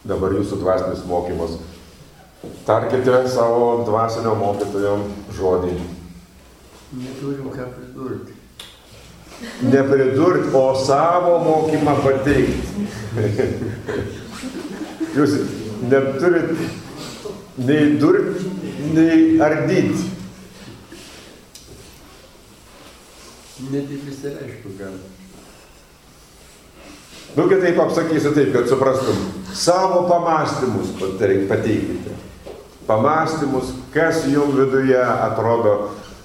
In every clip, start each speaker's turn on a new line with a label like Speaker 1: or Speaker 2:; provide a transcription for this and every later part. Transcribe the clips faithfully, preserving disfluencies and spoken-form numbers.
Speaker 1: dabar jūsų dvasinis mokymas. Tarkite savo dvasinio mokytojo žodį.
Speaker 2: Neturim ką pridurti.
Speaker 1: Nepridurti, o savo mokymą pateikti. Jūs neturit nei durti, nei ardyti.
Speaker 2: Net ir visi aišku gal.
Speaker 1: Nu, kitaip apsakysiu taip, kad suprastum. Savo pamąstymus pateikite. Pamąstymus, kas jums viduje atrodo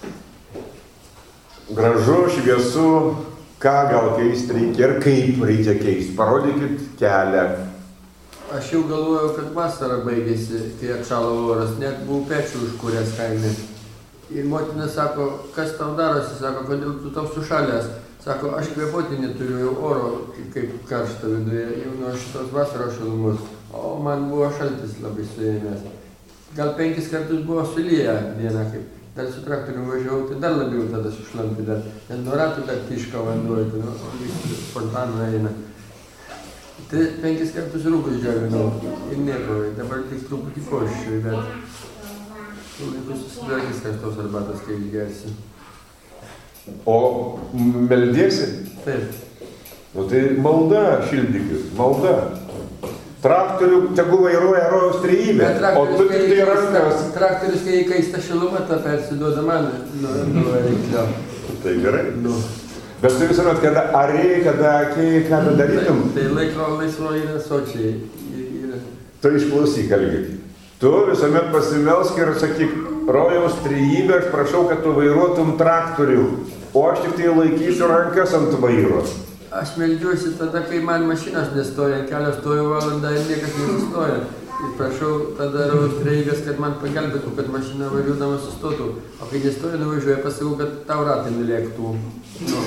Speaker 1: gražu, šviesu, ką gal keisti reikia ir kaip reikia keisti. Parodykit kelią.
Speaker 2: Aš jau galvojau, kad vasara baigėsi, kai atšalo oras, net buvau pečių užkūręs kaime. Ir motina sako, kas tau darosi, sako, kodėl tu toks sušalęs. Sako, aš kvėpuoti neturiu jau oro, kaip karšta viduje, jau nuo šitos vasaros šilumos. O man buvo šaltis labai suėmęs. Gal penkis kartus buvo sulyję dieną, kaip dar su traktoriu važiavau, tai dar labiau tada sušlampi dar. Net nuo ratų dar tiška vanduoja, tai nu, fontanu eina. Tai penkis kartus rūkus džiovinau ir nieko, dabar tik truputį koščiu, bet tu laikus susidarkis karštos arbatos, kai išgersi.
Speaker 1: O meldiesi?
Speaker 2: Taip.
Speaker 1: Nu tai malda šildykis, malda. Traktorių tegu vairuoja rojaus trejybė, o tu tik tai rankas.
Speaker 2: Traktorius, kai įkaista šiluma, tą persiduoda man nuo variklio.
Speaker 1: Tai gerai.
Speaker 2: Nu.
Speaker 1: Bet tu visuomet, kada arėjai, kada akėjai, ką darytum.
Speaker 2: Tai, tai laiko laisvo yra sočiai. Yra.
Speaker 1: Tu išklausyk, Algi. Tu visuomet pasimelsk ir sakyk, rojaus trejybė, aš prašau, kad tu vairuotum traktorių, o aš tik tai laikysiu rankas ant vairo.
Speaker 2: Aš meldžiuosi tada, kai man mašinas nestoja, kelios stojo valandą ir niekas nesustoja. Ir prašau tada rojaus trejybės, kad man pagelbėtų, kad mašina važiuodama sustotų. O kai nestoja, nuvažiuoja, pasakau, kad tau ratai nulėktų. Nu.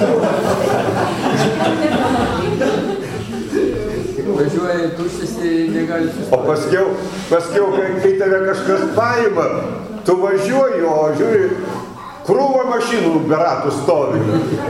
Speaker 2: Važiuoja, tuščiasi, negali sustoti.
Speaker 1: O paskiau, paskiau kai, kai tave kažkas paima, tu važiuoji, o žiūri, krūva mašinų be ratų stovi.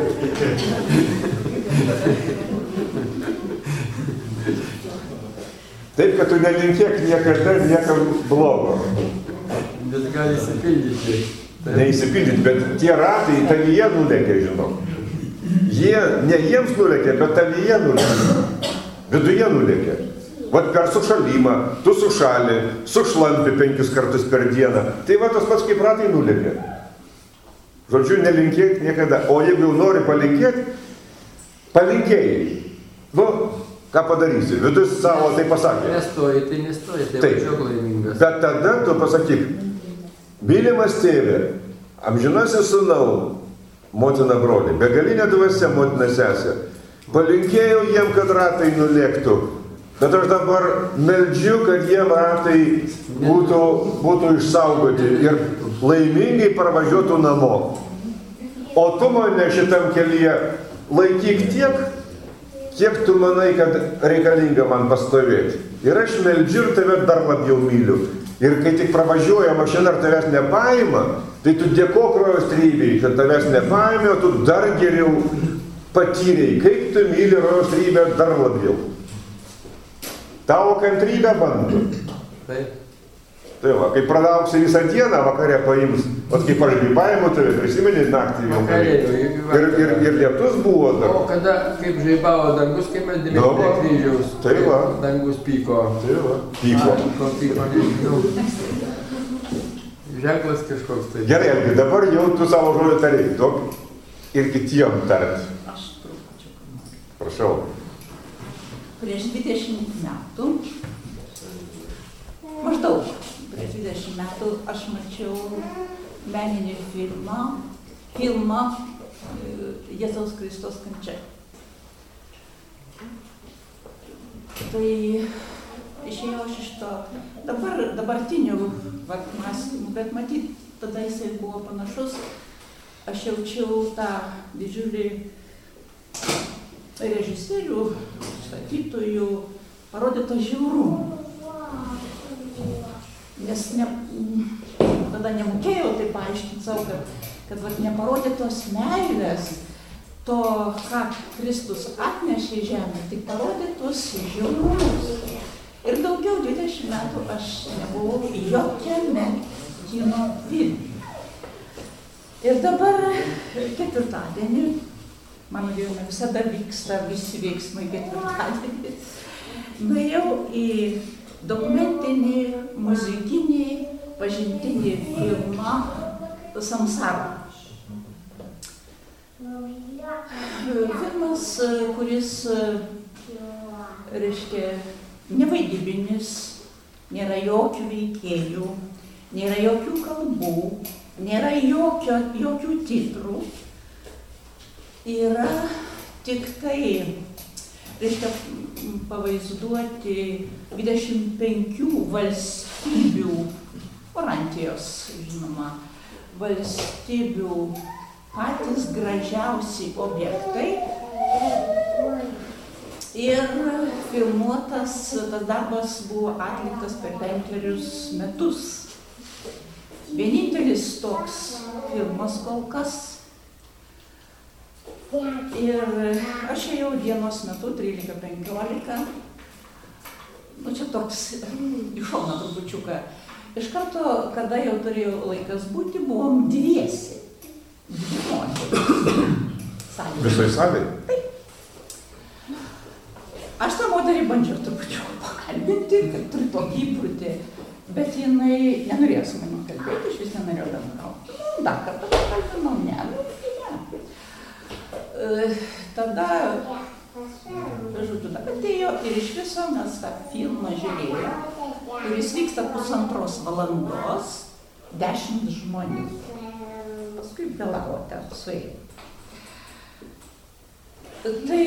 Speaker 1: Taip, kad tu nelinkėk niekada niekam blogo.
Speaker 2: Bet gali įsipildyti.
Speaker 1: Neįsipildyti, bet tie ratai tavyje nulėkė, žinau. Jie, ne jiems nulėkė, bet tavyje nulėkė. Viduje nulėkė. Vat per sušalimą, tu sušali, sušlampi penkis kartus per dieną. Tai va tas pats kaip ratai nulėkė. Žodžiu, nelinkėk niekada. O jeigu jau nori palinkėti, palinkėjai. Nu, ką padarysi? Vidus savo tai pasakė.
Speaker 2: Nestoji, tai nestoji, tai važiuok laimingas.
Speaker 1: Bet tada tu pasakyk, mylimas tėve, amžinasis sūnau, motina broli, begalinė dvasia, motina sesė, palinkėjau jiem, kad ratai nulėktų, bet aš dabar meldžiu, kad jiem ratai būtų, būtų išsaugoti ir laimingai parvažiuotų namo. O tu mane šitam kelyje laikyk tiek, kiek tu manai, kad reikalinga man pastovėti. Ir aš meldžiu ir tave dar labiau myliu. Ir kai tik pravažiuoja mašina ir tavęs nepaima, tai tu dėkok rojaus trejybei, kad tavęs nepaimė, o tu dar geriau patyrei, kaip tu myli rojaus trejybę dar labiau. Tavo kantrybę bando.
Speaker 2: Taip.
Speaker 1: Tai va, kai pradauksi visą dieną, vakare paims, o kaip aš paimu tave, prisimeni naktį jau. Ir, ir, ir lietus buvo dar.
Speaker 2: O kada, kaip žaibavo dangus, kaip mes dėlėm prie kryžiaus.
Speaker 1: Tai va.
Speaker 2: Dangus pyko.
Speaker 1: Tai va. Pyko.
Speaker 2: Ko pyko, nežinau. Ženklas kažkoks tai.
Speaker 1: Gerai, Algi, dabar jau tu savo žodį tarėjai, duok ir kitiem tart.
Speaker 3: Aš trupučiuką.
Speaker 1: Prašau.
Speaker 3: Prieš dvidešimt metų, maždaug prieš dvidešimt metų aš mačiau meninį filmą, filmą Jėzaus Kristaus kančia. Tai išėjau aš iš to dabar, dabartinių mąstymų, bet matyt, tada jisai buvo panašus. Aš jaučiau tą didžiulį režisierių, statytojų parodyto žiaurumą. Nes ne, tada nemokėjau tai paaiškinti savo, kad, kad vat, neparodytos meilės, to, ką Kristus atnešė į žemę, tik parodytos žiaurumus. Ir daugiau metų aš nebuvau jokiame kino filme. Ir dabar ketvirtadienį, mano gyvenime visada vyksta visi veiksmai ketvirtadienį, nuėjau į dokumentinį, muzikinį, pažintinį filmą Samsara. Filmas, kuris, reiškia, nevaidybinis, nėra jokių veikėjų, nėra jokių kalbų, nėra jokio, jokių titrų. Yra tik tai, reiškia, pavaizduoti dvidešimt penkių valstybių, Orantijos, žinoma, valstybių patys gražiausi objektai. Ir filmuotas, tas darbas buvo atliktas per penkerius metus. Vienintelis toks filmas kol kas. Ir aš ėjau dienos metu, trylika penkiolika. Nu, čia toks iš šono trupučiuką. Iš karto, kada jau turėjau laikas būti, buvom dviesi. Dvi moterys.
Speaker 1: Visai salėj?
Speaker 3: Taip. Aš tą moterį bandžiau trupučiuką pakalbinti, kad turiu tokį įprūtį, bet jinai nenorėjo su manim kalbėti, iš vis nenorėjo bendrauti. Nu, dar kartą pakalbinau, ne, nu, ne. Tada, žodžiu, atėjo ir iš viso mes tą filmą žiūrėjome, kuris vyksta pusantros valandos, dešimt žmonių. Paskui vėlavo ten suėjo. Tai,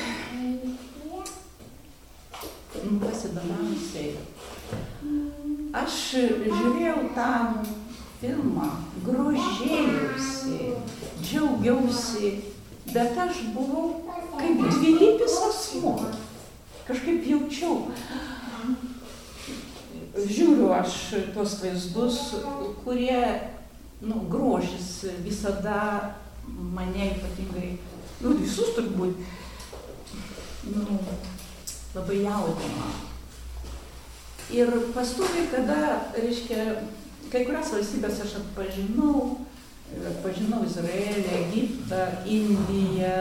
Speaker 3: nu, pasidomiausiai, aš žiūrėjau tą filmą, grožėjausi, džiaugiausi, bet aš buvau kaip dvilypis asmuo. Kažkaip jaučiau. Žiūriu aš tuos vaizdus, kurie, nu, grožis visada mane ypatingai, nu, visus turbūt, nu, labai jaudino. Ir paskui, kada, reiškia, kai kurias valstybės aš atpažinau, atpažinau Izraelį, Egiptą, Indiją,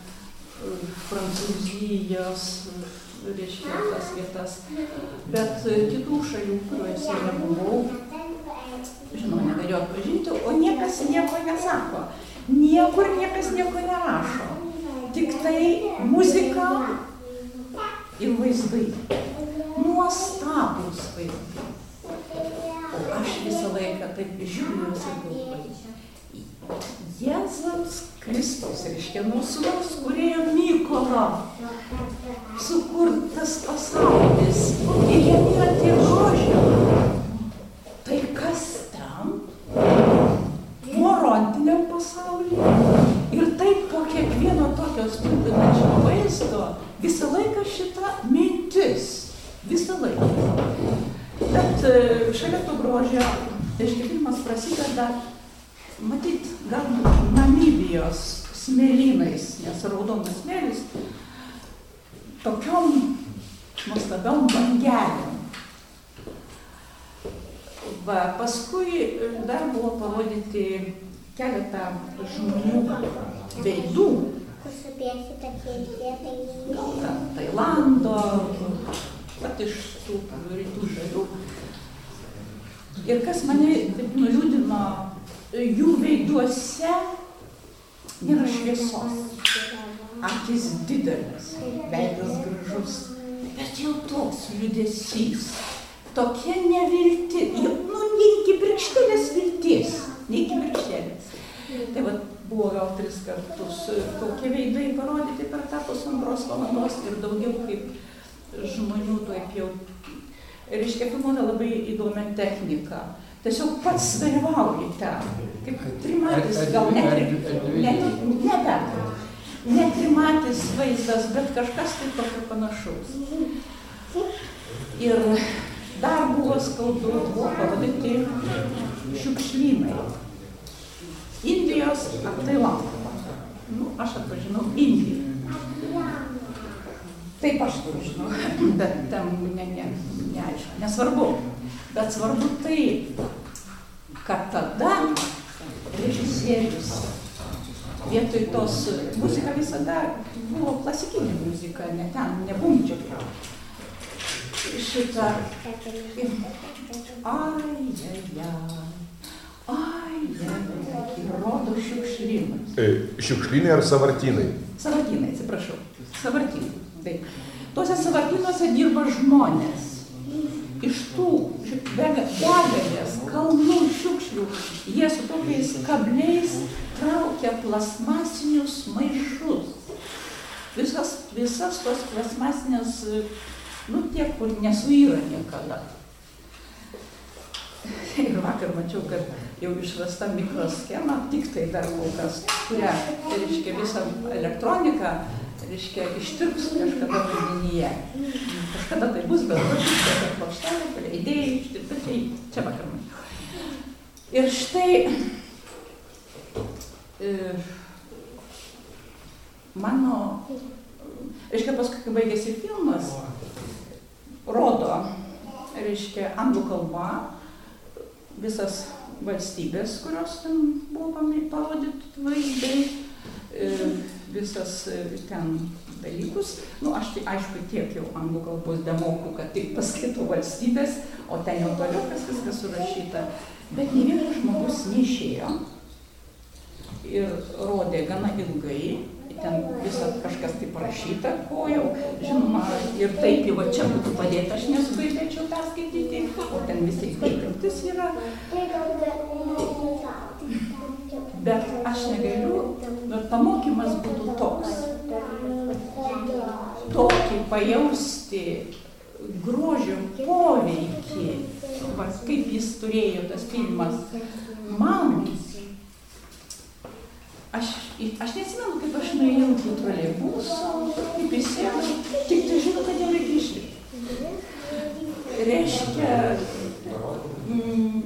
Speaker 3: Prancūzijos, reiškia, tas vietas, bet kitų šalių, kuriuose nebuvau, žinoma, negalėjau atpažinti, o niekas nieko nesako, niekur niekas nieko nerašo, tik tai muzika ir vaizdai, nuostabūs vaizdai. O aš visą laiką taip žiūriu ir galvoju, Jėzaus Kristaus, reiškia, nuo sūnaus kūrėjo Mykolo sukurtas pasaulis ir jame yra tiek grožio. Tai kas ten? Morontiniam pasaulyje. Ir taip po kiekvieno tokio stulbinančio vaizdo visą laiką šita mintis. Visą laiką. Bet šalia to grožio, reiškia, filmas prasideda, matyt, gal Namibijos smėlynais, nes raudonas smėlis, tokiom nuostabiom bangelėm. Va, paskui dar buvo parodyti keletą žmonių veidų. Gal ten Tailando, pat iš tų rytų šalių. Ir kas mane taip nuliūdino, jų veiduose nėra šviesos. Akys didelis, veidas gražus, bet jau toks liūdesys, tokia nevilti, jau, nu, ne iki birkštelės vilties, ne iki birkštelės. Tai va, buvo gal tris kartus tokie veidai parodyti per tą pusantros valandos ir daugiau kaip žmonių taip jau. Reiškia, filmuota labai įdomią techniką. Tiesiog pats dalyvauji ten, kaip trimatis, gal ne, ne, ne, ne trimatis vaizdas, bet kažkas tai tokio panašaus. Ir dar buvo skaudu, buvo pavadinti šiukšlynai. Indijos ar Tailando. Nu, aš atpažinau Indiją. Taip aš turiu žinau, bet tam ne, ne, neaišku, nesvarbu. Bet svarbu tai, kad tada režisierius vietoj tos muzika visada buvo klasikinė muzika, ne ten, ne bumčio. Šitą ir ai, ai, ai, ai, ai, ir rodo šiukšlynas.
Speaker 1: E, šiukšlynai ar savartynai?
Speaker 3: Savartynai, atsiprašau. Savartynai. Taip. Tuose savartynuose dirba žmonės. Iš tų begalės kalnų šiukšlių jie su tokiais kabliais traukia plasmasinius maišus. Visas, visas tos plasmasinės, nu tie, kur nesuyra niekada. Ir vakar mačiau, kad jau išrasta mikroschema, tik tai dar kol kas, kurią, tai reiškia, visą elektroniką, reiškia, ištirps kažkada vandenyje. Kažkada tai bus, bet kažkada tai plokštelė, kuria idėja ištirpti, tai čia vakar mačiau. Ir štai, e, mano, reiškia, paskui, kai baigėsi filmas, rodo, reiškia, anglų kalba, visas valstybės, kurios ten buvo parodyti vaizdai, visas ten dalykus. Nu, aš tai aišku tiek jau anglų kalbos demoku, kad tik paskaitau valstybės, o ten jau toliau kas viskas surašyta. Bet ne vienas žmogus neišėjo ir rodė gana ilgai, ten visą kažkas tai parašyta, ko jau, žinoma, ir taip jau čia būtų padėta, aš nesugebėčiau perskaityti, o ten visi įkaitintis yra. Bet aš negaliu, bet pamokymas būtų toks. Tokį pajausti grožio poveikį, va, kaip jis turėjo tas filmas, man. Aš, aš neatsimenu, kaip aš nuėjau į troleibuso, kaip įsėdau, tik tai žinau, kad jau reikia išlipti. Reiškia, mm,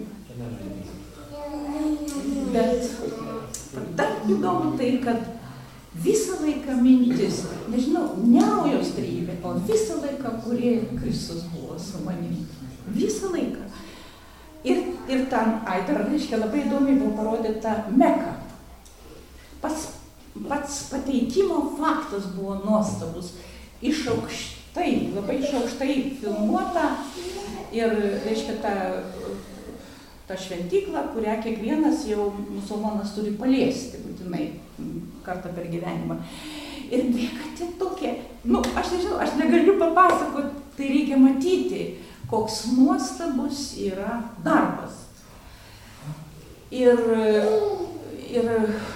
Speaker 3: bet dar įdomu tai, kad visą laiką mintis, nežinau, ne Rojaus trejybė, o visą laiką, kurie Kristus buvo su manimi. Visą laiką. Ir, ir ten, ai, dar, reiškia, labai įdomiai buvo parodyta Meka. Pats, pats pateikimo faktas buvo nuostabus, iš aukštai, labai iš aukštai filmuota ir, reiškia, ta, ta šventykla, kurią kiekvienas jau musulmonas turi paliesti, būtinai, kartą per gyvenimą. Ir bėga tie tokie, nu, aš nežinau, aš negaliu papasakoti, tai reikia matyti, koks nuostabus yra darbas. Ir, ir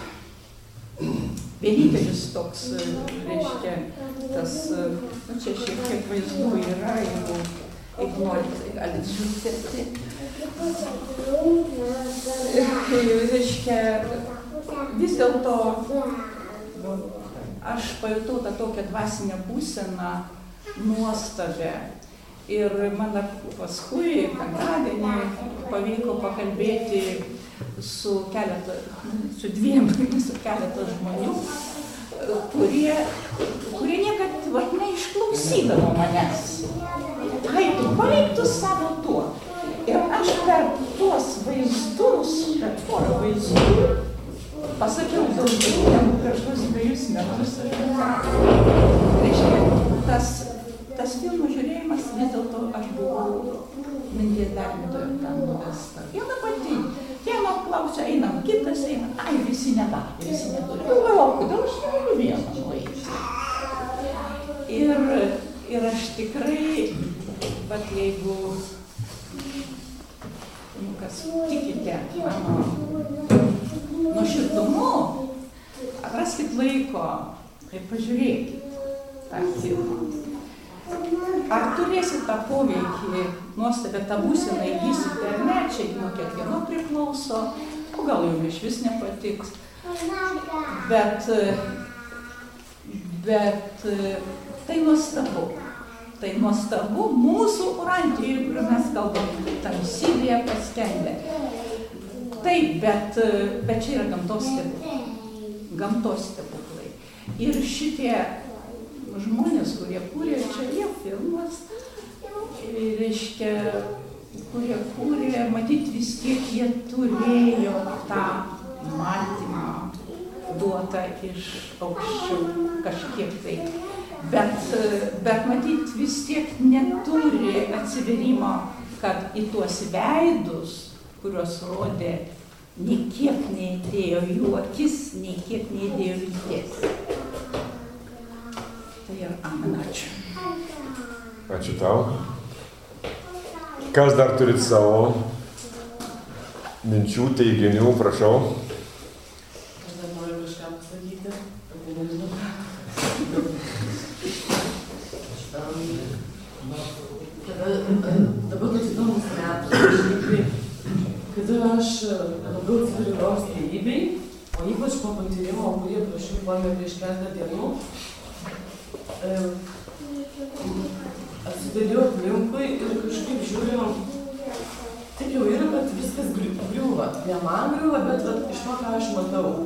Speaker 3: vienintelis toks, reiškia, tas, nu čia šiek tiek vaizdų yra, jeigu, jeigu norite, galit žiūrėti. Reiškia, vis dėlto aš pajutau tą tokią dvasinę būseną nuostabę. Ir man paskui, penktadienį, pavyko pakalbėti su keletą, su dviem, su keletą žmonių, kurie, kurie niekad vat, neišklausydavo manęs. Ai, tu paveiktų savo tuo. Ir aš per tuos vaizdus, per porą vaizdų, pasakiau daugiau negu prieš tuos dviejus metus. Reiškia, tas, tas filmų žiūrėjimas, vis dėlto aš buvau minties derintojo ten nuvesta. Viena pati. Vieno klausia, einam, kitas eina, ai, visi nedaro, visi neturi. Galvoju, kodėl aš negaliu vieną nueiti. Ir, ir aš tikrai, bet jeigu, nu, kas tikite mano nuoširdumu, atraskit laiko ir pažiūrėkit tą filmą. Ar turėsit tą poveikį, nuostabę tą būseną įgysite ar ne, čia nuo kiekvieno priklauso, o gal jums iš vis nepatiks. Bet, bet tai nuostabu. Tai nuostabu mūsų Urantijoje, kur mes kalbam, tamsybėje paskendę. Taip, bet, bet čia yra gamtos stebuklai. Gamtos stebuklai. Ir šitie žmonės, kurie kūrė, čia jie filmas, reiškia, kurie kūrė, matyt, vis tiek jie turėjo tą matymą duotą iš aukščių kažkiek tai. Bet, bet matyt, vis tiek neturi atsiverimo, kad į tuos veidus, kuriuos rodė, nei kiek neįdėjo jų akis, nei kiek neįdėjo vilties. Tai ir amen, ačiū.
Speaker 1: Ačiū tau. Kas dar turit savo minčių, teiginių, prašau.
Speaker 4: Aš dar noriu kažką pasakyti, apie nežinau. Kada, dabar toks įdomus metas, kada aš labiau atsiveriu Rojaus trejybei, o ypač po patyrimo, kurį prašiau paėmė prieš keletą dienų, atsiveriu aplinkui ir kažkaip žiūriu, taip jau yra, kad viskas griūva. Ne man griūva, bet vat, iš to, ką aš matau.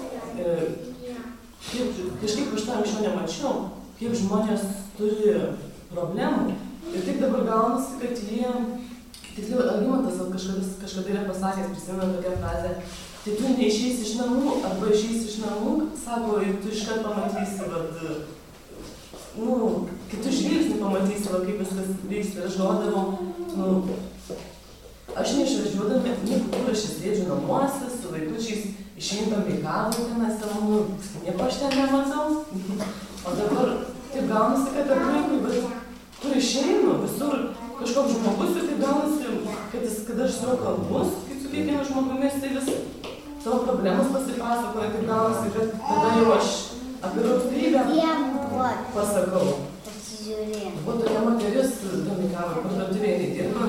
Speaker 4: Kaip, kažkaip aš tą anksčiau nemačiau, kaip žmonės turi problemų. Ir taip dabar gaunasi, kad jie, tiksliau, Algimantas kažkada, kažkada yra pasakęs, prisimenu tokią frazę, tai tu neišeisi iš namų, arba išeisi iš namų, sako, ir tu iškart pamatysi, vat, nu, kitų žvilgsnių pamatysi, va, kaip viskas vyksta. Ir aš galvodavau, nu, aš neišvažiuodama, niekur aš sėdžiu namuose, su vaikučiais, išeintam į kavą, ten savo, nu, nieko aš ten nematau. O dabar taip gaunasi, kad aplinkui, bet kur išeinu, visur kažkoks žmogus ir taip gaunasi, kad, jis, kad aš su juo kalbus, kai su kiekvienu žmogumis, tai vis savo problemas pasipasakoja, taip gaunasi, kad tada jau aš apie Rojaus trejybę pasakau. Buvo tokia moteris Dominikavo, parduotuvėje jinai dirba.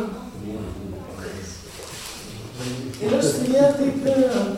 Speaker 4: Ir aš su jie taip,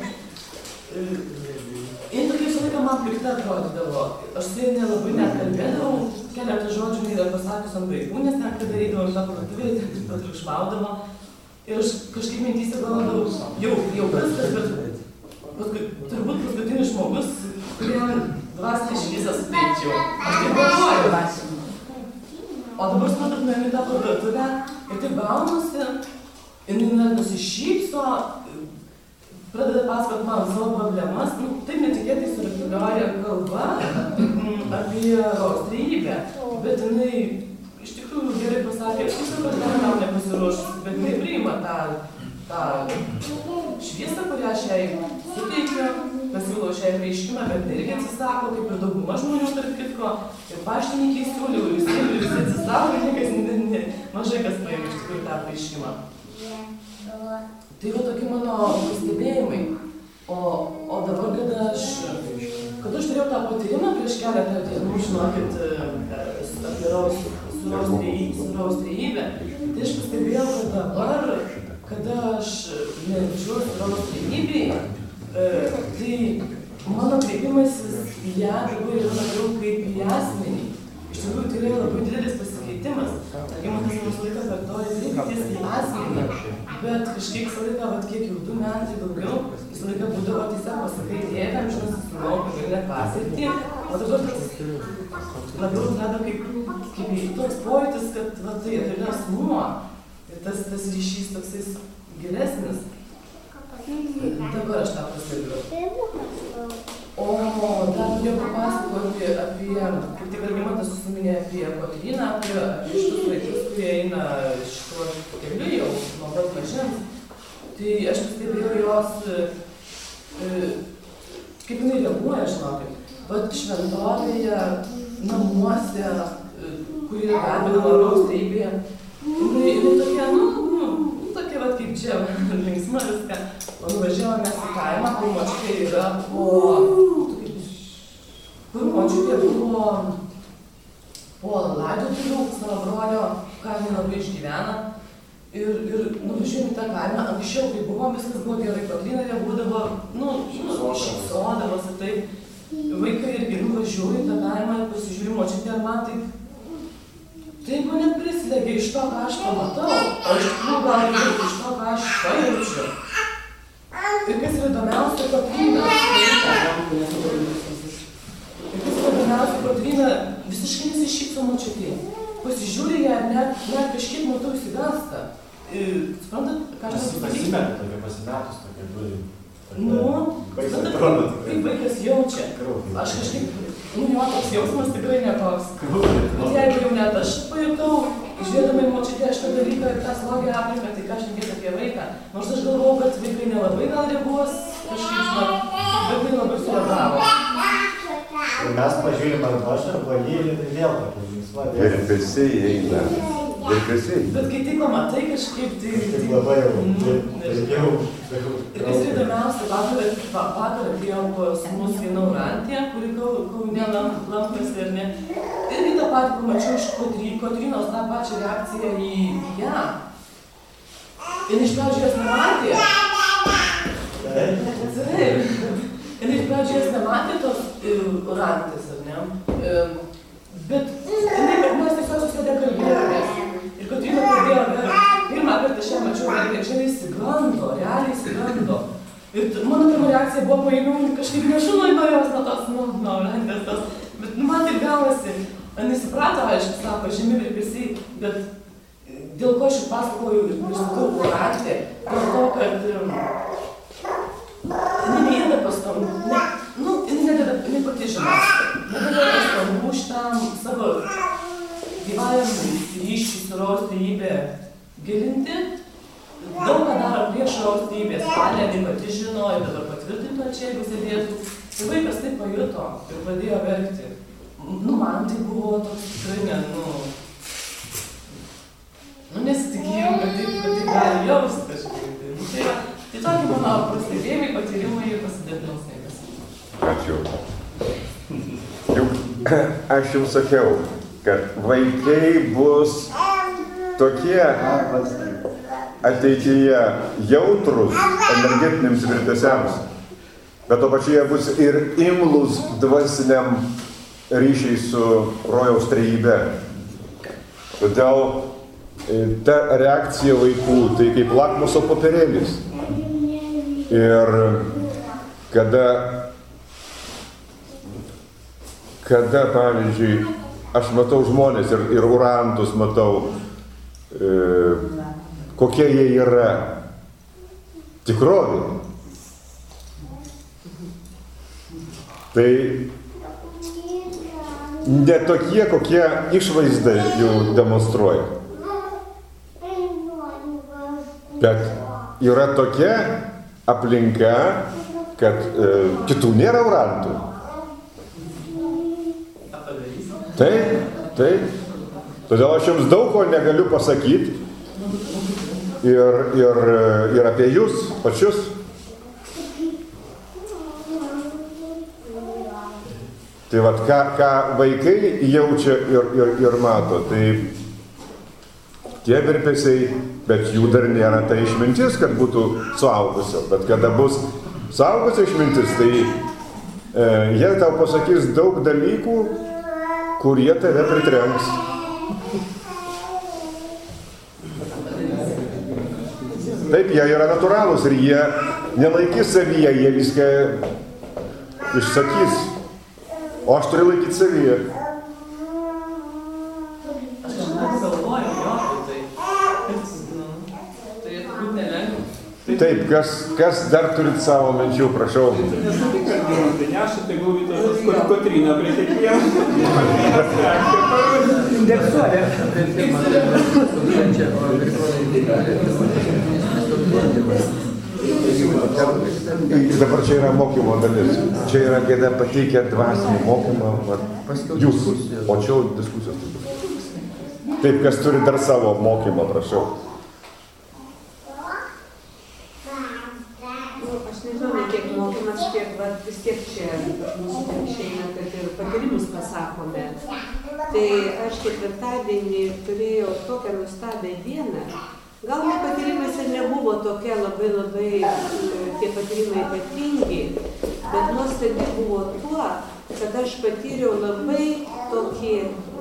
Speaker 4: jie tokia visą laiką man pikta atrodydavo. Aš su jie nelabai net kalbėdavau, keletą žodžių jinai yra pasakius ant vaikų, nes ten, kai darydavom tą parduotuvėje, tai taip patriukšmaudavo. Ir aš kažkaip mintyse galvodavau, jau, jau viskas, bet paskui, turbūt paskutinis žmogus, kuriam dvasinį šviesą suteikčiau. Aš taip galvoju. O dabar suprantat, nuėjom į tą parduotuvę ir taip gaunasi, ir jinai net nusišypso, pradeda pasakot man savo problemas, nu, taip netikėtai sureguliuoja kalba apie Rojaus trejybę, bet jinai iš tikrųjų gerai pasakė, aš visą kad dar tam nepasiruošusi, bet jinai priima tą, tą šviesą, kurią aš jai suteikiu, pasiūlau šiai reiškimą, bet jinai irgi atsisako, kaip ir dauguma žmonių, tarp kitko, ir paštininkiai siūliau, ir visi, ir visi atsisako, niekas ne, ne, mažai kas paėmė iš tikrųjų tą reiškimą. Tai va tokie mano pastebėjimai. O, o dabar, kada aš, kada aš turėjau tą patyrimą prieš keletą dienų, žinokit, apie Rojaus trejybę, tai aš pastebėjau, kad dabar, kada aš meldžiuosi Rojaus trejybei, tai mano kreipimasis į ją dabar yra labiau kaip į asmenį. Iš tikrųjų, tai yra labai didelis pasikeitimas. Algimantas visą laiką kartoja, kreiptis į asmenį, bet kažkiek visą laiką, vat, kiek jau du metai daugiau, visą laiką būdavo tiesiog pasakai tėvę, amžinas susilau pagrindinę patirtį, o dabar toks labiau atrado kaip, kaip toks pojūtis, kad va, tai yra asmuo ir tas, tas ryšys toksais gilesnis. Dabar aš tą pasakiau. O dar norėjau papasakoti apie, kaip tik Algimantas užsiminė apie Kotryną, apie, apie šitus vaikus, kurie eina šituo keliu jau nuo pat mažens. Tai aš pastebėjau jos, kaip jinai reaguoja, žinokit. Vat šventovėje, namuose, kur yra garbinama Rojaus trejybėje, jinai, jinai tokia, nu, nu, tokia vat kaip čia, linksma viską. O nuvažiavome mes į kaimą, kur močiutė yra po... kur močiutė buvo po laidotuvių savo brolio, ką jinai labai išgyvena. Ir, ir nuvažiavome į tą kaimą. Anksčiau, kai buvo, viskas buvo gerai. Kotryna reaguodavo, nu, nu, šypsodavosi taip. Vaikai irgi nuvažiuoja į tą kaimą ir pasižiūrėjau močiutę, ir man taip... Tai mane prislėgė iš to, ką aš pamatau, o iš tikrųjų gal ir iš to, ką aš pajaučiu. Ir kas yra įdomiausia, Kotryna, ir kas yra įdomiausia, Kotryna visiškai nesišypso močiutė. Pasižiūri ją, net, net kažkiek matau įsigąsta. Suprantat, ką aš noriu pasakyti?
Speaker 5: Pasimetė tokia, pasimetus tokia turi.
Speaker 4: Nu, suprantat, kaip vaikas jaučia. Aš kažkaip, nu jo, toks jausmas tikrai netoks. Bet jeigu jau net aš pajutau, žiūrėdama į močiutę šitą dalyką ir tą slogią aplinką, tai ką aš nekėt apie vaiką. Nors aš galvojau, kad vaikai nelabai gal reaguos, kažkaip, žinot, vaikai labai sureagavo.
Speaker 5: Ir mes pažiūrėjom arba aš, arba jį ir vėl tokį linksmą.
Speaker 1: Virpesiai eina. Virpesiai.
Speaker 4: Bet kai tik pamatai kažkaip, tai...
Speaker 5: Taip labai jau.
Speaker 4: Nežinau. Ir kas įdomiausia, vakar, vakar atėjau pas mus viena urantė, kuri Kaune lankosi ir ne. Irgi tą patį pamačiau iš Kotrynos tą pačią reakciją į ją. Ir iš pradžių jas nematė. Taip. Ir iš pradžių jas nematė tos urantės, ar ne? Bet mes tiesiog susėdę kalbėjomės. Ir Kotryna pradėjo verkti. Pirmą kartą aš ją mačiau verkti, čia įsigando, realiai įsigando. Ir mano pirma reakcija buvo paėmiau kažkaip nešūnai nuo jos, nuo tos, nu, nuo urantės tos. Bet nu, man taip gavosi. Nesiprato, aišku, sako, žemi virpesiai, bet dėl ko aš pasakoju ir sakau urantė, dėl to, kad jinai neėda pastangų. Ne, nu, jinai nededa, jinai pati žinos, nededa pastangų šitam savo gyvajam ryšiui su rojaus trejybe gilinti. Daug ką daro prieš rojaus trejybės valią, jinai pati žino ir dabar patvirtintų čia, jeigu sėdėtų. Ir vaikas taip pajuto ir pradėjo verkti. Nu, man tai buvo toks tikrai, ne, nu... Nu, nesitikėjau, kad taip, kad taip gali jausti kažkaip. Nu, tai, tai tokie mano pastebėjimai, patyrimai ir pasidėliau sveikas.
Speaker 1: Ačiū. Juk aš jums sakiau, kad vaikai bus tokie ateityje jautrus energetiniams virpesiams, bet to pačiu jie bus ir imlūs dvasiniam ryšiai su rojaus trejybe. Todėl ta reakcija vaikų tai kaip lakmuso popierėlis. Ir kada, kada pavyzdžiui, aš matau žmonės ir, ir urantus matau, e, kokie jie yra tikrovė. Tai ne tokie, kokie išvaizdai jau demonstruoja. Bet yra tokia aplinka, kad e, kitų nėra urantų. Taip, taip. Todėl aš jums daug ko negaliu pasakyti ir, ir, ir apie jūs pačius. Tai vat, ką, ką vaikai jaučia ir, ir, ir mato, tai tie virpesiai, bet jų dar nėra ta išmintis, kad būtų suaugusio. Bet kada bus suaugusio išmintis, tai e, jie tau pasakys daug dalykų, kurie tave pritrenks. Taip, jie yra natūralūs ir jie nelaikys savyje, jie viską išsakys. O aš turiu laikyti savyje.
Speaker 4: Aš kažkaip galvoju, jo, tai tai turėtų būti nelengva.
Speaker 1: Taip, kas, kas dar turit savo minčių, prašau.
Speaker 6: Nesakyk, kad tai neša, tai galvytos, kur Kotryna prie kiekvieną. Indeksuoja.
Speaker 1: Dabar čia yra mokymo dalis. Čia yra, kada pateikia dvasinį mokymą, jūs, o čia jau diskusijos. Taip, kas turi dar savo mokymą, prašau.
Speaker 7: Aš nežinau, kiek mokymas, kiek, bet vis tiek čia mūsų išeina, kad ir patyrimus pasakome. Tai aš ketvirtadienį turėjau tokią nuostabią dieną. Gal ne patyrimais ir nebuvo tokie labai labai tie patyrimai ypatingi, bet nuostabi buvo tuo, kad aš patyriau labai tokį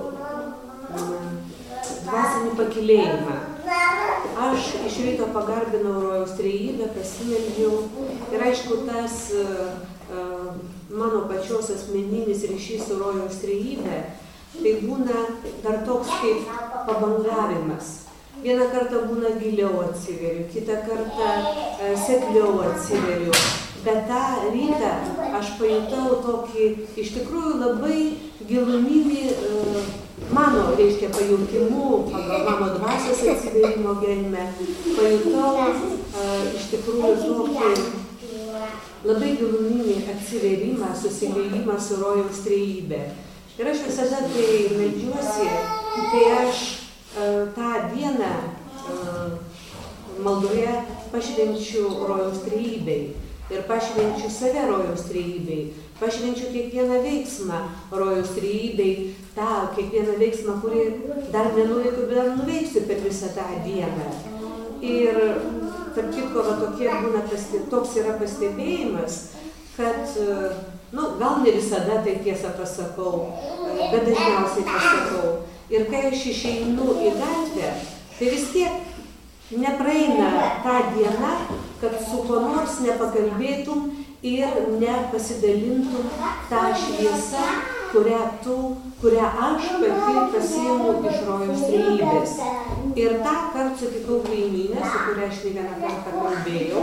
Speaker 7: dvasinį pakylėjimą. Aš iš ryto pagarbinau rojaus trejybę, pasimeldžiau ir aišku, tas uh, mano pačios asmeninis ryšys su rojaus trejybė tai būna dar toks kaip pabangavimas. Vieną kartą būna giliau atsiveriu, kitą kartą e, sekliau atsiveriu. Bet tą rytą aš pajutau tokį iš tikrųjų labai giluminį e, mano, reiškia, pajutimu, pagal mano dvasios atsiverimo gyvenime, pajutau e, iš tikrųjų tokį labai giluminį atsiverimą, susiliejimą su rojaus trejybe. Ir aš visada, kai meldžiuosi, tai aš e, tą dieną e, maldoje pašvenčiu rojaus trejybei. Ir pašvenčiu save rojaus trejybei, pašvenčiu kiekvieną veiksmą rojaus trejybei, tą kiekvieną veiksmą, kurį dar nenuveikiu, bet dar nuveiksiu per visą tą dieną. Ir tarp kitko, va, tokie būna, toks yra pastebėjimas, kad, nu, gal ne visada tai tiesą pasakau, bet dažniausiai pasakau. Ir kai aš išeinu į gatvę, tai vis tiek nepraeina tą dieną, kad su kuo nors nepakalbėtum ir nepasidalintum tą šviesą, kurią tu, kurią aš pati pasiimu iš rojaus trejybės. Ir tą kartą sutikau kaimynę, su kuria aš ne vieną kartą kalbėjau,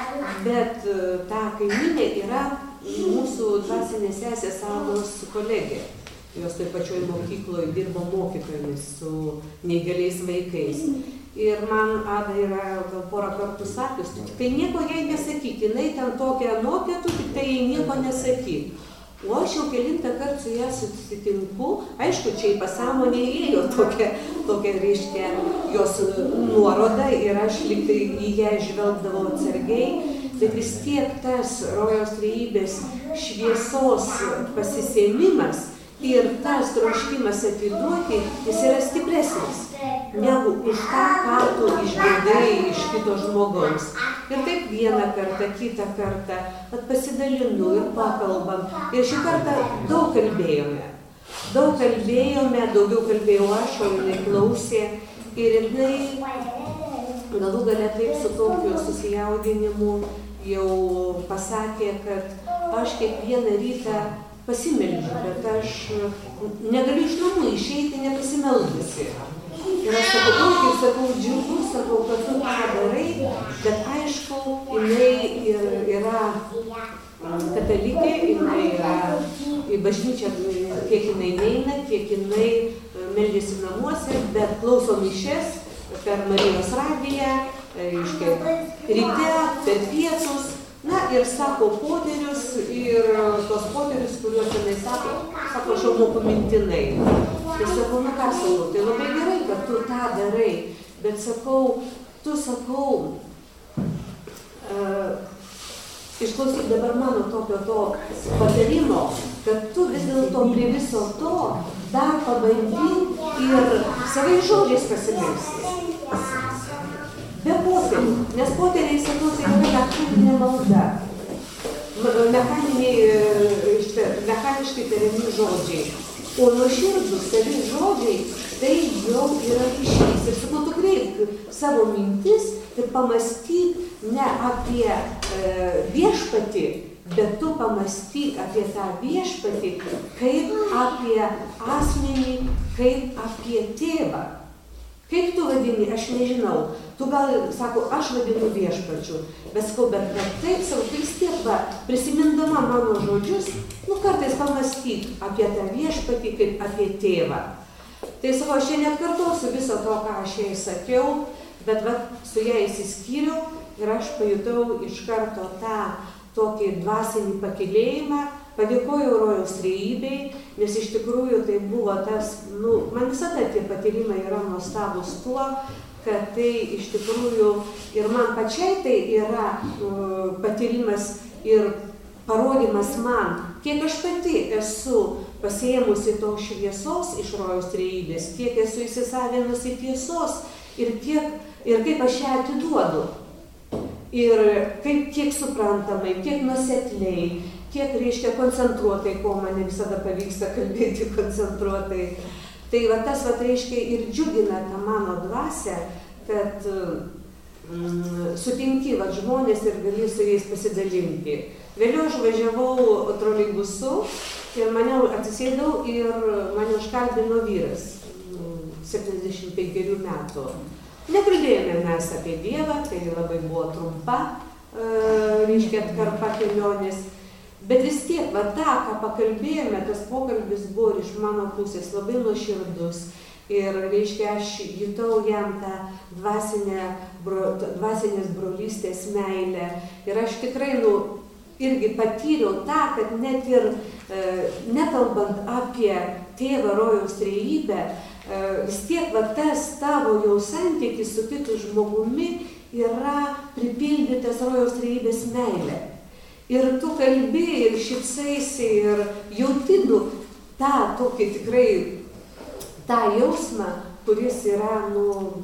Speaker 7: bet ta kaimynė yra mūsų dvasinė sesė Saudos kolegė. Jos taip pačioj mokykloje dirbo mokytojomis su neįgaliais vaikais. Ir man Ada yra gal porą kartų sakius, tik tai nieko jai nesakyk, jinai ten tokia nokėtų, tik tai jai nieko nesakyk. O aš jau kelintą kartą su ją susitinku, aišku, čia į pasąmonę ėjo tokia, tokia reiškia jos nuoroda ir aš lyg tai į ją žvelgdavau atsargiai, bet vis tiek tas rojaus trejybės šviesos pasisėmimas ir tas troškimas atiduoti, jis yra stipresnis negu už tą, ką tu išgirdai iš kito žmogaus. Ir taip vieną kartą, kitą kartą, at pasidalinu ir pakalbam. Ir šį kartą daug kalbėjome. Daug kalbėjome, daugiau kalbėjau aš, o jinai klausė. Ir jinai galų gale taip su tokiu susijaudinimu jau pasakė, kad aš kiekvieną rytą pasimeldžiu, bet aš negaliu iš namų išeiti nepasimeldusi. Ir aš sakau, kaip sakau, džiugu, sakau, kad tu tą darai, bet aišku, jinai yra katalikė, jinai yra į bažnyčią, kiek jinai neina, kiek jinai meldžiasi namuose, bet klauso mišias per Marijos radiją, ryte, per pietus. Na ir sako poterius ir tos poterius, kuriuos jinai sako, sako, aš jau moku mintinai. Tai sakau, nu ką sakau, tai labai gerai, kad tu tą darai, bet sakau, tu sakau, uh, išklausyk dabar mano tokio to patarimo, kad tu vis dėlto prie viso to dar pabandyk ir savais žodžiais pasimelsti. Be poterių, nes poteriai, sakau, tai yra mechaninė malda. Mechaniškai tariami žodžiai. O nuoširdūs savi žodžiai, tai jau yra ryšys. Ir sakau, tu kreipk savo mintis ir pamąstyk ne apie e, viešpatį, bet tu pamąstyk apie tą viešpatį kaip apie asmenį, kaip apie tėvą. Kaip tu vadini, aš nežinau. Tu gal, sako, aš vadinu viešpačiu, bet sakau, bet, bet taip, savo, tai vis tiek, va, prisimindama mano žodžius, nu, kartais pamąstyk apie tą viešpatį kaip apie tėvą. Tai savo, aš čia net kartosiu viso to, ką aš jai sakiau, bet, va, su ją įsiskyriau ir aš pajutau iš karto tą tokį dvasinį pakilėjimą, padėkojau rojaus trejybei, nes iš tikrųjų tai buvo tas, nu, man visada tie patyrimai yra nuostabus tuo, kad tai iš tikrųjų ir man pačiai tai yra uh, patyrimas ir parodimas man, kiek aš pati esu pasiėmusi to šviesos iš rojaus trejybės, kiek esu įsisavinusi tiesos ir, kiek, ir kaip aš ją atiduodu. Ir kaip, kiek suprantamai, kiek nuosekliai, kiek reiškia koncentruotai, ko man ne visada pavyksta kalbėti koncentruotai. Tai va tas va reiškia ir džiugina tą mano dvasią, kad mm, sutinki va žmonės ir gali su jais pasidalinti. Vėliau aš važiavau troleibusu Ir mane atsisėdau ir mane užkalbino vyras, septyniasdešimt penkerių metų. Nekalbėjome mes apie Dievą, tai labai buvo trumpa, reiškia, atkarpa kelionės. Bet vis tiek, va tą, ką pakalbėjome, tas pokalbis buvo iš mano pusės labai nuoširdus. Ir, reiškia, aš jutau jam tą dvasinę, bro, dvasinės brolystės meilę. Ir aš tikrai, nu, irgi patyriau tą, kad net ir e, nekalbant apie tėvą rojaus trejybę, e, vis tiek, va tas tavo jau santykis su kitu žmogumi yra pripildytas rojaus trejybės meilė. Ir tu kalbėjai ir šypsaisi ir jauti nu, tą tokį tikrai, tą jausmą, kuris yra nu,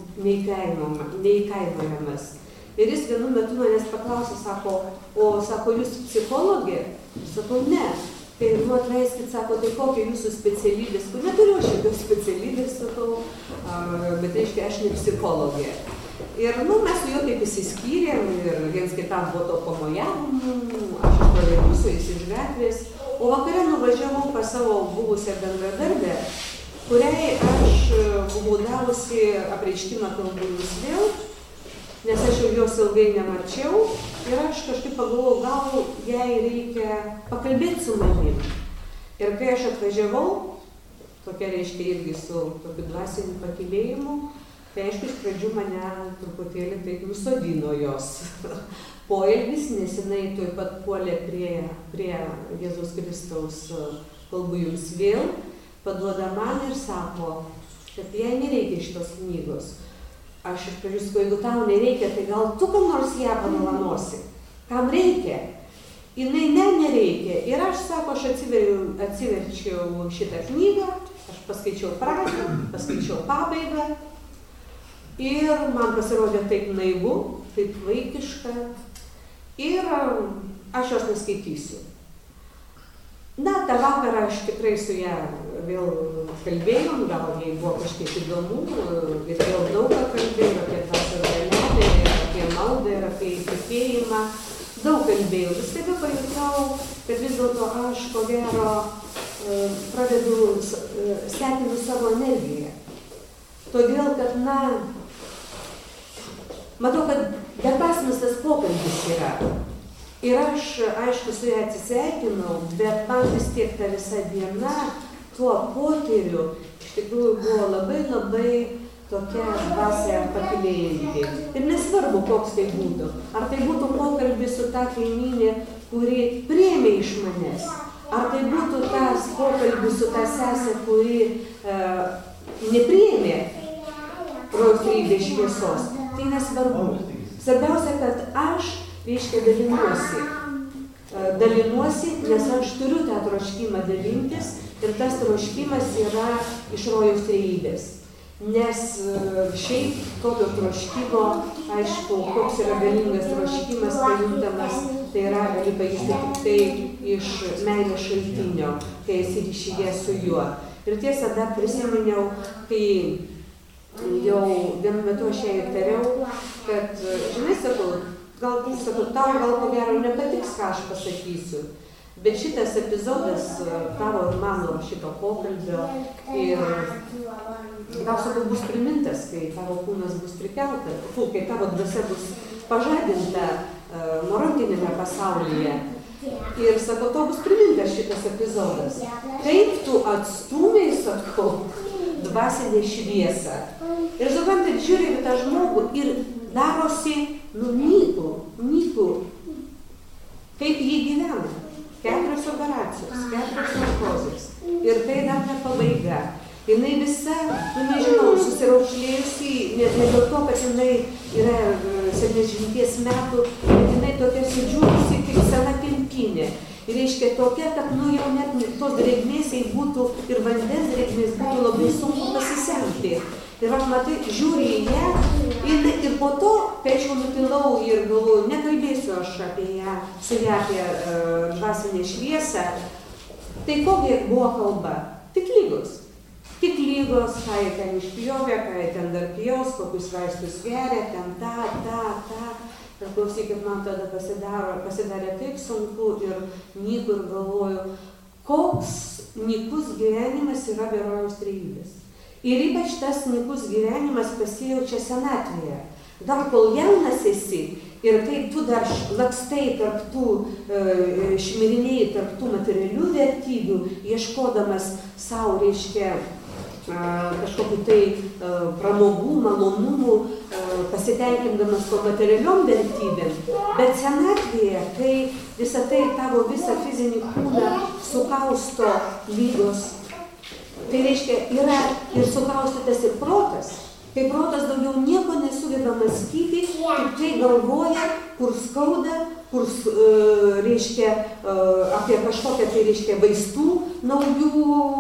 Speaker 7: neįkainojamas. Ir jis vienu metu manęs paklausė, sako, o sako, jūs psichologė? Sakau, ne. Tai, nu, atleiskit, sako, tai kokia jūsų specialybės? Kur neturiu šios specialybės, sakau, bet reiškia, aš ne psichologė. Ir, nu, mes su juo taip įsiskyrėm ir viens kitam buvo to pamojavimų, aš iš troleibusų, jis iš gatvės. O vakare nuvažiavau pas savo buvusią bendradarbę, kuriai aš buvau davusi apreiškimą kalbų jums vėl, nes aš jau jos ilgai nemačiau ir aš kažkaip pagalvojau, gal jai reikia pakalbėti su manim. Ir kai aš atvažiavau, tokia reiškia irgi su tokiu dvasiniu pakylėjimu, tai aišku, iš pradžių mane truputėlį taip nusodino jos poelgis, nes jinai tuoj pat puolė prie, prie Jėzaus Kristaus kalbų jums vėl, paduoda man ir sako, kad jai nereikia šitos knygos. Aš iš pradžių sakau, jeigu tau nereikia, tai gal tu kam nors ją padovanosi. Kam reikia? Jinai ne, nereikia. Ir aš, sako, aš atsiveriu, atsiverčiau šitą knygą, aš paskaičiau pradžią, paskaičiau pabaigą. Ir man pasirodė taip naivu, taip vaikiška. Ir aš jos neskaitysiu. Na, tą vakarą aš tikrai su ją vėl kalbėjom, gal jai buvo kažkiek įdomu, ir vėl daug ką kalbėjom apie dvasios dalelę, ir apie maldą, ir apie tikėjimą. Daug kalbėjau. Vis taip pajutau, kad vis dėlto aš, ko gero, pradedu, statinu savo energiją. Todėl, kad, na, matau, kad beprasmis tas pokalbis yra. Ir aš, aišku, su ją atsisveikinau, bet man vis tiek ta visa diena tuo potyriu iš tikrųjų buvo labai labai tokia dvasia pakylėjanti. Ir nesvarbu, koks tai būtų. Ar tai būtų pokalbis su ta kaimynė, kuri priėmė iš manęs. Ar tai būtų tas pokalbis su ta sesė, kuri e, nepriėmė rojaus trejybės šviesos. Tai nesvarbu. Svarbiausia, kad aš, reiškia, dalinuosi. Dalinuosi, nes aš turiu tą troškimą dalintis ir tas troškimas yra iš rojaus trejybės. Nes šiaip tokio troškimo, aišku, koks yra galingas troškimas pajuntamas, tai yra gali pajusti tik tai iš meilės šaltinio, kai esi ryšyje su juo. Ir tiesa, dar prisiminiau, kai jau vienu metu aš ją įtariau, kad, žinai, sakau, gal, sakau, tau gal ko gero nepatiks, ką aš pasakysiu, bet šitas epizodas tavo ir mano šito pokalbio ir gal, sakau, bus primintas, kai tavo kūnas bus prikeltas, fu, kai tavo dvasia bus pažadinta uh, moralinėme pasaulyje. Ir, sakau, to bus primintas šitas epizodas. Kaip tu atstūmei, sakau, dvasinę šviesą. Ir suprantat, žiūrė į tą žmogų ir darosi, nu, nyku, nyku. Kaip jį gyvena. Keturios operacijos, keturios narkozės. Ir tai dar ne pabaiga. Jinai visa, nu, nežinau, susiraukšlėjusi, ne, ne dėl to, kad jinai yra septyniasdešimties metų, bet jinai tokia sudžiūrusi kaip sena kempinė. Ir reiškia tokia, kad, nu, jau net tos drėgmės, jei būtų ir vandens drėgmės, būtų labai sunku pasisemti. Ir aš, matai, žiūri į ją ir, ir po to, kai aš jau nutilau ir galvoju, nekalbėsiu aš apie ją, su ją apie uh, dvasinę šviesą, tai kokia buvo kalba? Tik lygos. Tik lygos, ką jie ten išpjovė, ką jie ten dar pjaus, kokius vaistus geria, ten tą, tą, tą. Ir klausykit, man tada pasidaro, pasidarė taip sunku ir nyku ir galvoju, koks nykus gyvenimas yra be rojaus trejybės. Ir ypač tas nykus gyvenimas pasijaučia senatvėje. Dar kol jaunas esi ir kai tu dar lakstai tarp tų, e, šmirinėjai tarp tų materialių vertybių, ieškodamas savo, reiškia, e, kažkokių tai e, pramogų, malonumų, e, pasitenkindamas to materialiom vertybėm. Bet senatvėje, kai visą tai tavo visą fizinį kūną sukausto lygos, tai reiškia, yra ir sukaustytas ir protas. Kai protas daugiau nieko nesugeba mąstyti, tik tai galvoja, kur skauda, kur, e, reiškia, e, apie kažkokią tai, reiškia, vaistų naujų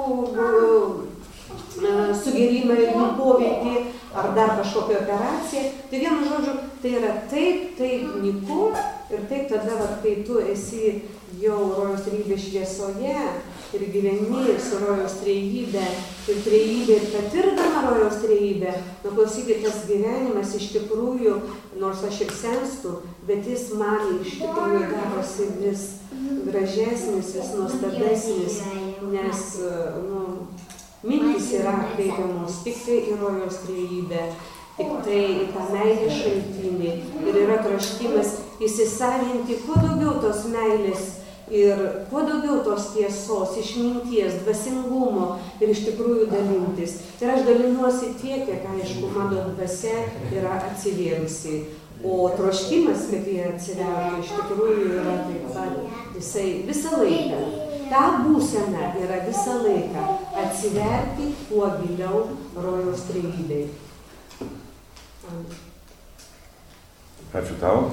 Speaker 7: e, sugerimą ir jų poveikį, ar dar kažkokią operaciją. Tai vienu žodžiu, tai yra taip, taip nyku ir taip tada, va, kai tu esi jau rojaus trejybės šviesoje ir gyveni su rojaus trejybė ir trejybė ir patirdama rojaus trejybę, nu klausykit, tas gyvenimas iš tikrųjų, nors aš ir senstu, bet jis man iš tikrųjų darosi vis gražesnis, vis nuostabesnis, nes, nu, mintis yra kreipiamos tik tai į rojaus trejybę, tik tai į tą meilės šaltinį ir yra troškimas įsisavinti kuo daugiau tos meilės ir kuo daugiau tos tiesos, išminties, dvasingumo ir iš tikrųjų dalintis. Ir aš dalinuosi tiek, kiek, aišku, mano dvasia yra atsivėrusi. O troškimas, kaip jie atsivertų, iš tikrųjų yra taip pat, jisai visą laiką. Ta būsena yra visą laiką atsiverti kuo giliau rojaus trejybei.
Speaker 1: Ačiū tau.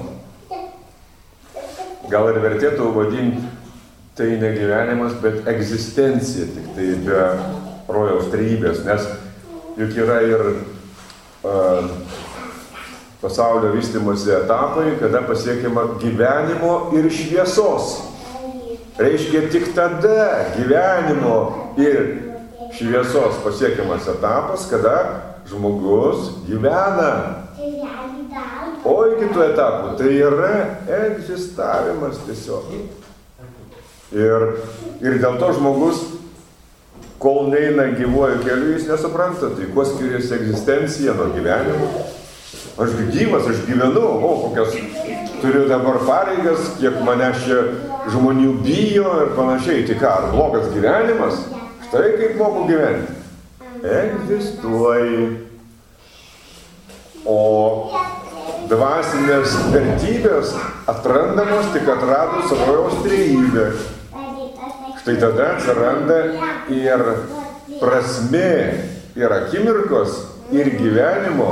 Speaker 1: Gal ir vertėtų vadinti tai ne gyvenimas, bet egzistencija, tik tai be rojaus trejybės, nes juk yra ir uh, pasaulio vystymosi etapai, kada pasiekiama gyvenimo ir šviesos. Reiškia, tik tada gyvenimo ir šviesos pasiekiamas etapas, kada žmogus gyvena. O iki tų etapų tai yra egzistavimas tiesiog. Ir, ir dėl to žmogus, kol neina gyvuoju keliu, jis nesupranta, tai kuo skiriasi egzistencija nuo gyvenimo. Aš gyvas, aš gyvenu, o kokias turiu dabar pareigas, kiek mane čia žmonių bijo ir panašiai. Tai ką, ar blogas gyvenimas? Štai kaip moku gyventi. Egzistuoji. O dvasinės vertybės atrandamos tik atradus rojaus trejybę. Štai tada atsiranda ir prasmė, ir akimirkos, ir gyvenimo,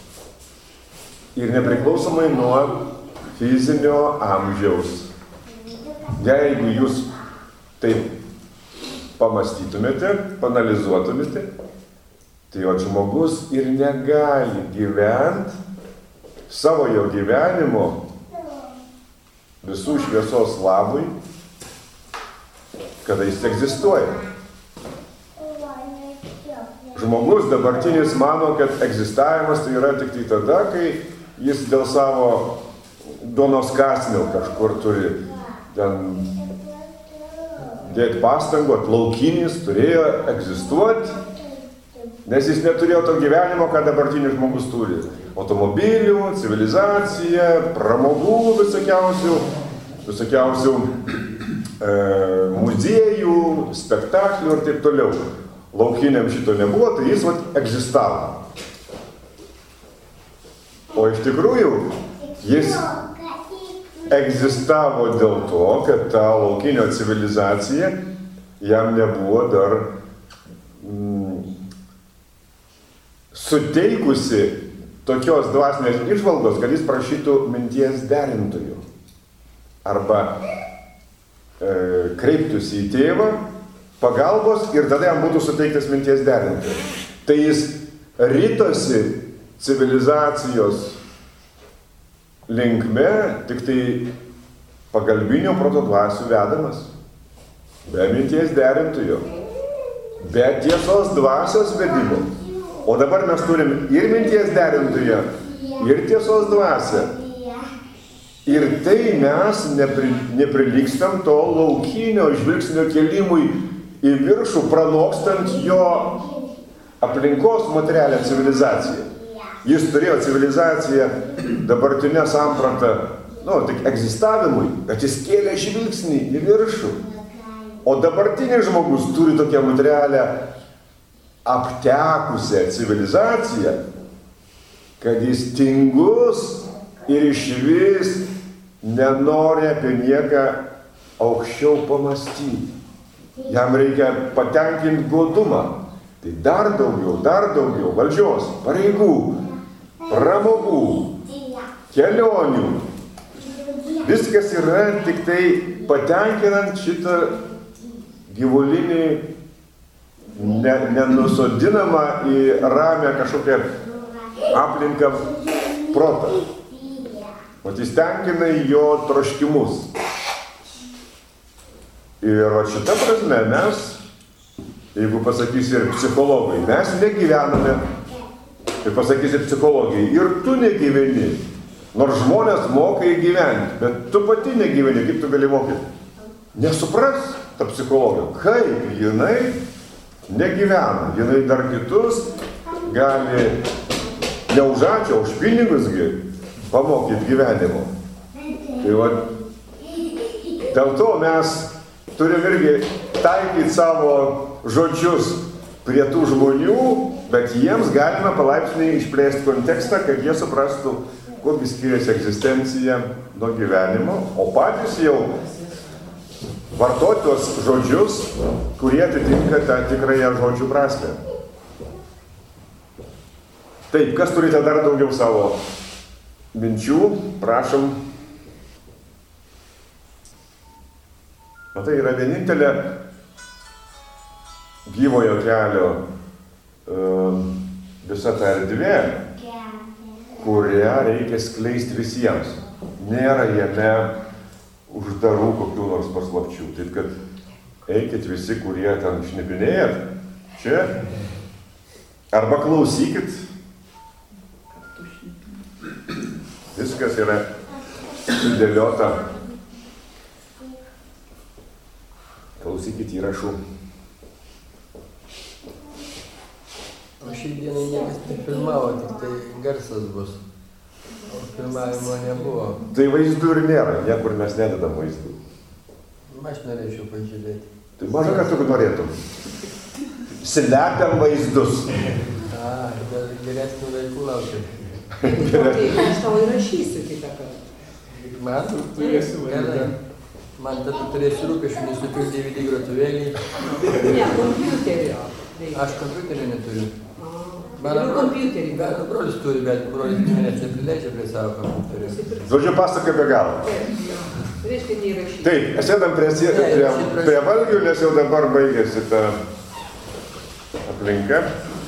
Speaker 1: ir nepriklausomai nuo fizinio amžiaus. Jeigu jūs taip pamastytumėte, panalizuotumėte, tai o žmogus ir negali gyventi savo jo gyvenimo visų šviesos labui, kada jis egzistuoja. Žmogus dabartinis mano, kad egzistavimas tai yra tik tai tada, kai jis dėl savo duonos kąsnio kažkur turi ten dėti pastangų, laukinis turėjo egzistuoti, nes jis neturėjo to gyvenimo, ką dabartinis žmogus turi. Automobilių, civilizacija, pramogų visokiausių, visokiausių e, muziejų, spektaklių ir taip toliau. Laukiniam šito nebuvo, tai jis vat egzistavo. O iš tikrųjų, jis egzistavo dėl to, kad ta laukinio civilizacija jam nebuvo dar mm, suteikusi tokios dvasinės išvalgos, kad jis prašytų minties derintojų. Arba e, kreiptųsi į tėvą pagalbos ir tada jam būtų suteiktas minties derintojų. Tai jis ritosi civilizacijos linkme, tik tai pagalbinio proto dvasių vedamas. Be minties derintojų. Be tiesos dvasios vedimo. O dabar mes turim ir minties derintoją, ir tiesos dvasią. Ir tai mes nepri, neprilygstam to laukinio žvilgsnio kelimui į viršų, pranokstant jo aplinkos materialią civilizaciją. Jis turėjo civilizaciją, dabartinę sampratą, nu, tik egzistavimui, bet jis kėlė žvilgsnį į viršų. O dabartinis žmogus turi tokią materialią aptekusią civilizaciją, kad jis tingus ir išvis nenori apie nieką aukščiau pamastyti. Jam reikia patenkinti godumą. Tai dar daugiau, dar daugiau valdžios, pareigų, pramogų, kelionių. Viskas yra tik tai patenkinant šitą gyvulinį, ne, nenusodinamą į ramią kažkokią aplinką protą. O jis tenkina jo troškimus. Ir šitą prasme mes, jeigu pasakysi ir psichologai, mes negyvename, ir pasakysi psichologai, ir tu negyveni. Nors žmonės moka įgyventi, bet tu pati negyveni, kaip tu gali mokyti. Nesupras ta psichologija, kaip jinai negyvena. Jinai dar kitus gali ne už ačiū, už pinigusgi pamokyti gyvenimo. Tai va, dėl to mes turim irgi taikyti savo žodžius prie tų žmonių, bet jiems galime palaipsniui išplėsti kontekstą, kad jie suprastų, kuogi skiriasi egzistencija nuo gyvenimo, o patys jau vartoti tuos žodžius, kurie atitinka tą tikrąją žodžių prasmę. Taip, kas turite dar daugiau savo minčių, prašom. Matai, yra vienintelė gyvojo kelio uh, visa ta erdvė, kurią reikia skleisti visiems. Nėra jame uždarų kokių nors paslapčių. Taip kad eikit visi, kurie ten šnipinėjat, čia, arba klausykit. Viskas yra sudėliota. Klausykit įrašų.
Speaker 2: O šį dieną niekas nefilmavo, tik tai garsas bus. O filmavimo nebuvo.
Speaker 1: Tai vaizdų ir nėra, niekur mes nededam vaizdų.
Speaker 2: Aš norėčiau pažiūrėti.
Speaker 1: Tai maža, kad tu norėtum. Slepiam vaizdus.
Speaker 2: A, dar geresnių laikų laukia.
Speaker 7: Aš tau įrašysiu kitą kartą.
Speaker 2: Man? Gerai. Man tada turėsiu rūpeščių, nusipirkti D V D grotuvėlį.
Speaker 7: Ne, kompiuterio.
Speaker 2: Aš kompiuterį neturiu.
Speaker 7: Mano kompiuterį.
Speaker 2: Mano brolis turi, bet brolis manęs neprileidžia prie savo kompiuterio.
Speaker 1: Žodžiu, pasaka be galo.
Speaker 7: Reiškia, neįrašyti.
Speaker 1: Taip, sėdam prie, prie, prie valgių, nes jau dabar baigėsi ta aplinka.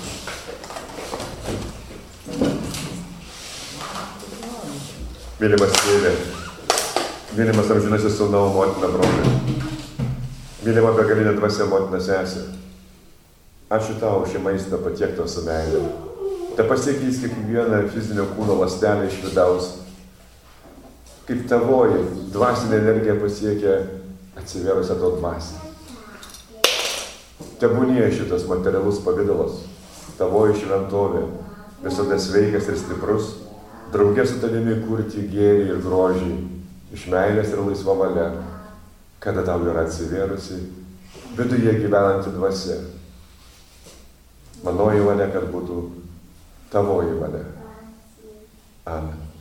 Speaker 1: Mylimas tėvė, mylimas amžinasis sūnau, motina, broli, mylima begalinė dvasia, motina, sesė. Ačiū tau šį maistą patiektą su meilė. Te pasiekys kiekvieną fizinio kūno ląstelę iš vidaus. Kaip tavoji dvasinė energija pasiekia atsiverusią to dvasią. Tebūnie šitas materialus pavidalas, tavoji šventovė, visada sveikas ir stiprus, draugė su tavimi kurti gėrį ir grožį, iš meilės ir laisva valia, kada tau yra atsiverusi, viduje gyvenanti dvasia. Manoji valia, kad būtų tavoji valia. Amen.